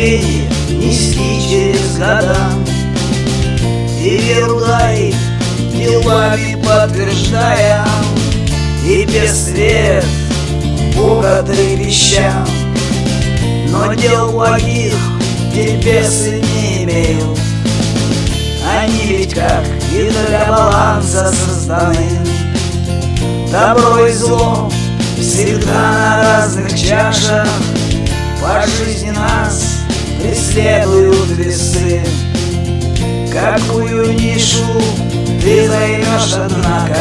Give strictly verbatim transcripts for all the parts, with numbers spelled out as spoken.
терпение нести через года. И веру дай, делами подтверждая, и без свет Бога трепеща. Но дел благих тебе сын не имел, они ведь как и для баланса созданы. Добро и зло всегда на разных чашах, по жизни нас преследуют весы. Какую нишу ты займешь, однако?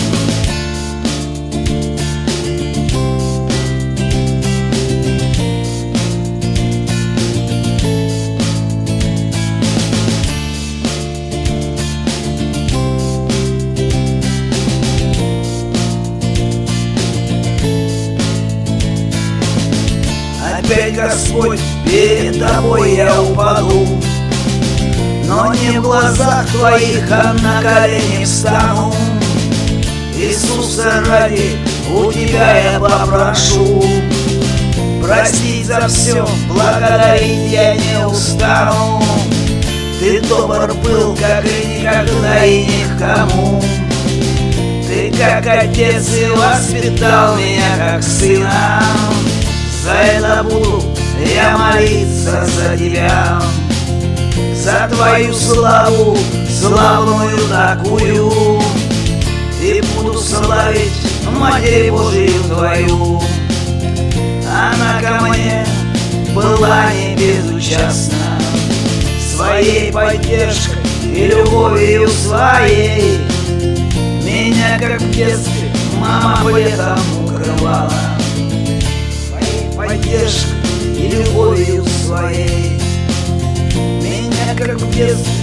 Опять, Господь, перед тобой я упаду, но не в глазах твоих, а на колени встану. Иисуса ради у тебя я попрошу, простить за все, благодарить я не устану. Ты добр был, как и никогда и ни к кому. Ты как отец и воспитал меня как сына. За это буду я молиться за тебя, за твою славу, славную такую. И буду славить Матерь Божию твою. Она ко мне была не безучастна, своей поддержкой и любовью своей. Меня, как в детстве, мама летом укрывала, поддержкой и любовью своей. Меня, как в детстве,